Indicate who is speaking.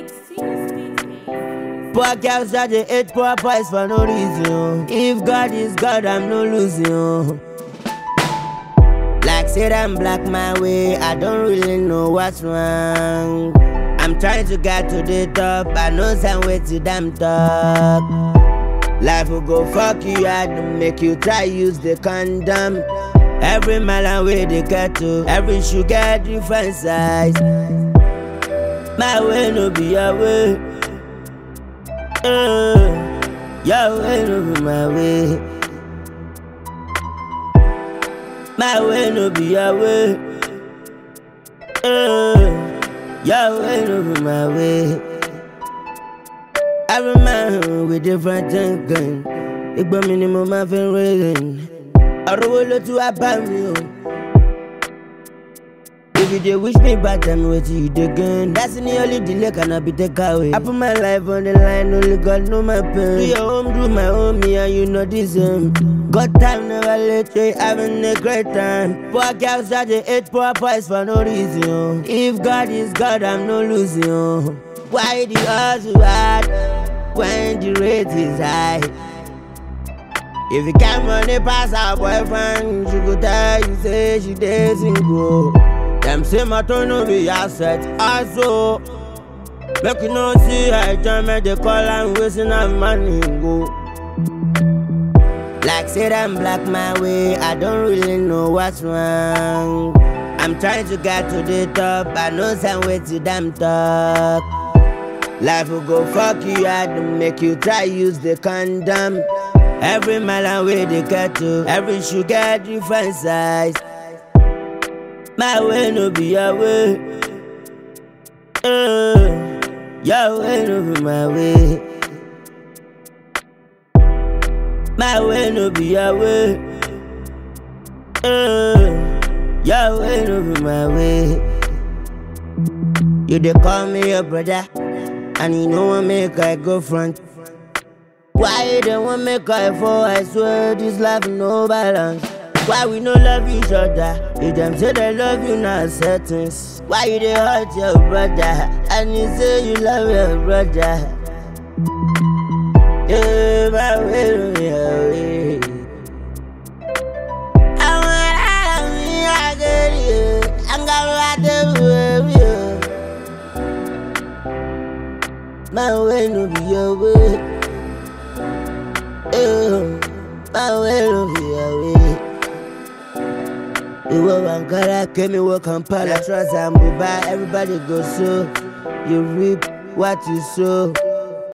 Speaker 1: Poor girls that they hate poor boys for no reason. If God is God, I'm no losing. Like said I'm black my way, I don't really know what's wrong. I'm trying to get to the top, I know some way to damn talk. Life will go fuck you hard to make you try use the condom. Every mile away they get to, every shoe get different size. My way no be your way. Your way no be my way. My way no be your way. Your way no be my way. Every man with different thinking. Igbo minimum my friend raising. I roll to a bamboo. If you dey wish me bad, tell me what you dey gain. That's the only delay cannot be taken away. I put my life on the line, only God know my pain. Do your home, do my home, me and you know this God time never late, they having a great time. Poor girls that they hate poor boys for no reason. If God is God, I'm no losing. Why the odds hard when the rate is high? If you can't money pass our boyfriend, she could tell you say she dancing go. Them say my turn no be asset, also make you no see I jam at the call and wasting our money go. Like said I'm black my way, I don't really know what's wrong. I'm trying to get to the top, I know some way to damn talk. Life will go fuck you hard to make you try use the condom. Every mile away they get to, every shoe get different size. My way no be your way. Your way no be my way. My way no be your way. Your way no be my way. You dey call me your brother, and you know what make I go front. Why you don't want me cry for? I swear this life no balance. Why we no love each other? If them say they love you, not settings. Why you dey hurt your brother? And you say you love your brother. Yeah, my way to your way. I want out of me, I get you. I'm gonna ride the way. My way no be your way. My way no be your way. You work Ankara, came in work Kampala, trust and Dubai. Everybody go so. You reap what you sow.